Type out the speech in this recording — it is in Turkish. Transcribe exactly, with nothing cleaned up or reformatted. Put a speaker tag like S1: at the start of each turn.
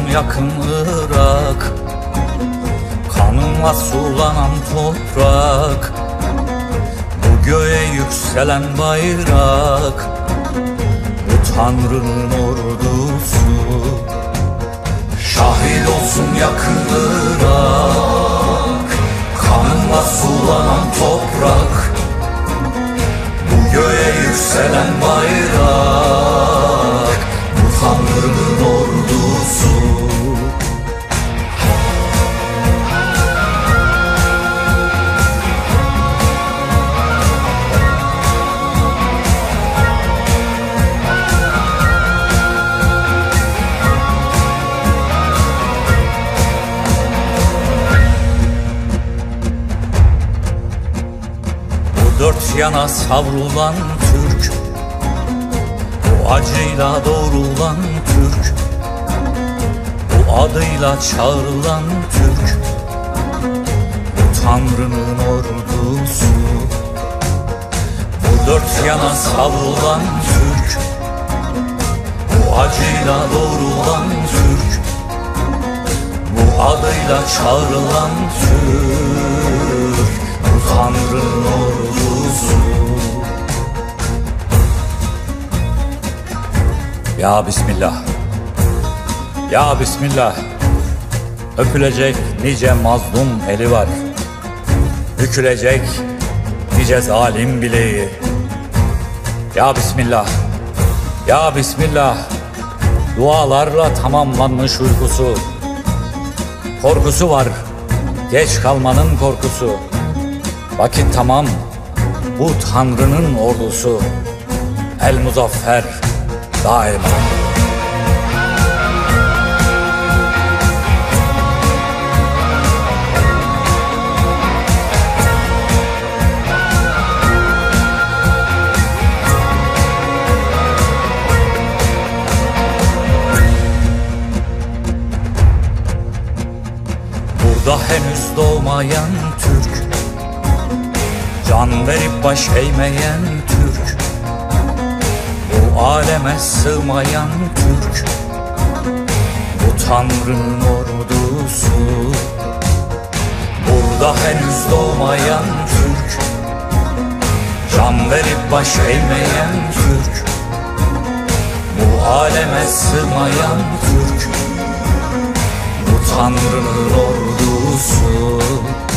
S1: yakın Irak, kanınla sulanan toprak, bu göğe yükselen bayrak, bu Tanrı'nın ordusu. Şahit olsun yakın Irak, kanınla sulanan toprak, bu göğe yükselen bayrak, bu Tanrı'nın ordusu. Dört yana savrulan Türk, bu acıyla doğrulan Türk, bu adıyla çağrılan Türk, bu Tanrı'nın ordusu. Bu dört yana savrulan Türk, bu acıyla doğrulan Türk, bu adıyla çağrılan Türk, bu Tanrı'nın ordusu. Ya Bismillah, ya Bismillah, öpülecek nice mazlum eli var, bükülecek nice zalim bileği. Ya Bismillah, ya Bismillah, dualarla tamamlanmış uykusu. Korkusu var, geç kalmanın korkusu. Vakit tamam, bu Tanrı'nın ordusu. El muzaffer daima. Burada henüz doğmayan Türk, can verip baş eğmeyen Türk, bu aleme sığmayan Türk, bu Tanrı'nın ordusu. Burada henüz doğmayan Türk, can verip baş eğmeyen Türk, bu aleme sığmayan Türk, bu Tanrı'nın ordusu.